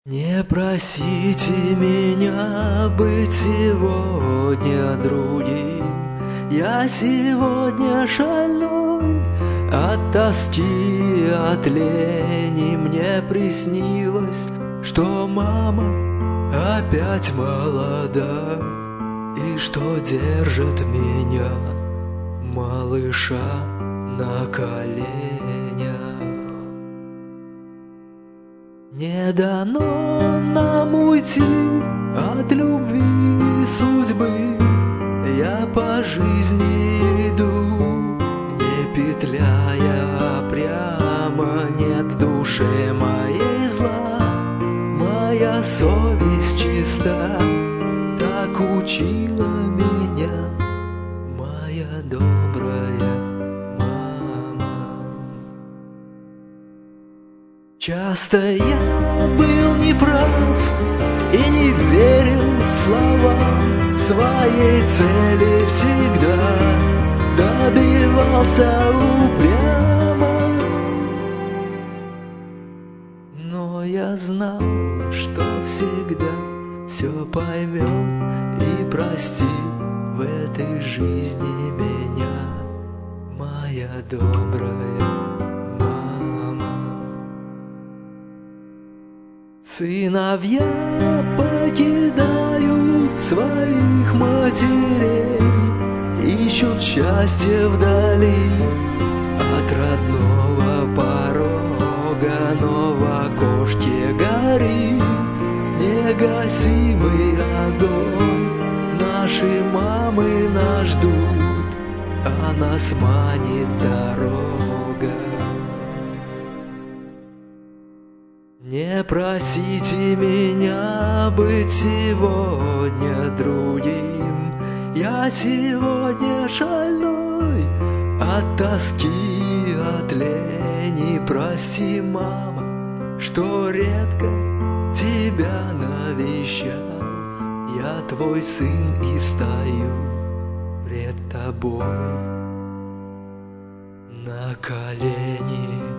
Не просите меня быть сегодня другим. Я сегодня шальной от тоски, от лени. Мне приснилось, что мама опять молода, и что держит меня, малыша, на коленях. Не дано нам уйти от любви судьбы. Я по жизни иду, не петляя, а прямо. Нет в душе моей зла, моя совесть чиста. Так учила меня моя добрая мама. Часто я был неправ и не верил словам. Своей цели всегда добивался упрямо. Но я знал, что всегда все поймет и простит в этой жизни меня моя добрая мама. Сыновья покидают своих матерей, ищут счастье вдали от родного порога, но в окошке горит негасимый огонь. Наши мамы нас ждут, а нас манит дорога. Не просите меня быть сегодня другим. Я сегодня шальной от тоски, от лени. Прости, мама, что редко тебя навещал. Я твой сын и встаю пред тобой на колени.